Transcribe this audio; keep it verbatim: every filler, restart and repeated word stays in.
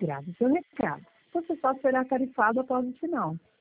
Grave seu recado. Você só será tarifado após o sinal.